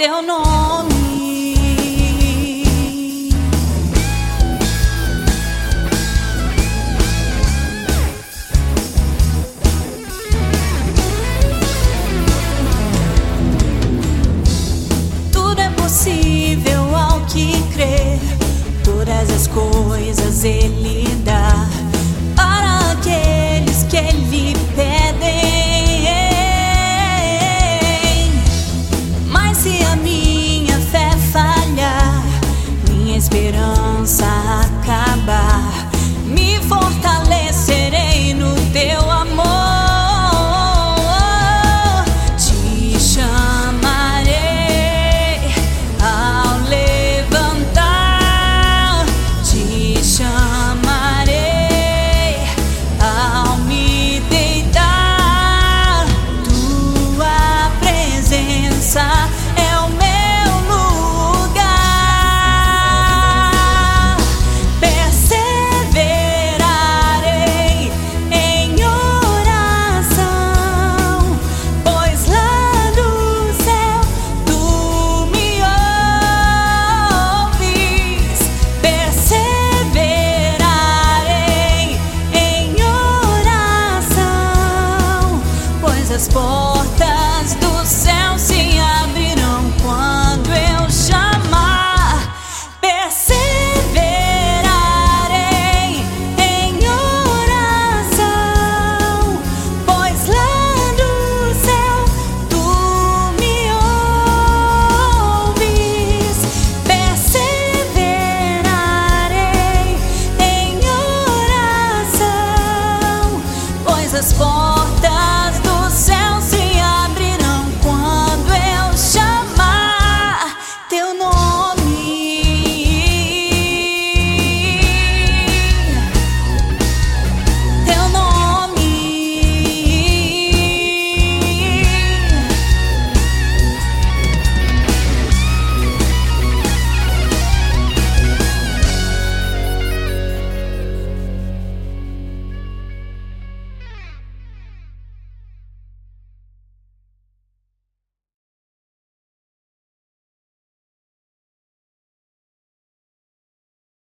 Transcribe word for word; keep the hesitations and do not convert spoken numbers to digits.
teu nome. Tudo é possível ao que crer, todas as coisas Ele dá para aqueles que Ele pedem. Mas se a minha fé falhar, minha esperança acabar, me fortalecerei no teu amor. Te chamarei ao levantar, te chamarei ao me deitar. Tua presença é o meu lugar. Perseverarei em oração, pois lá do céu tu me ouves. Perseverarei em oração, pois as portas do céu se abrem.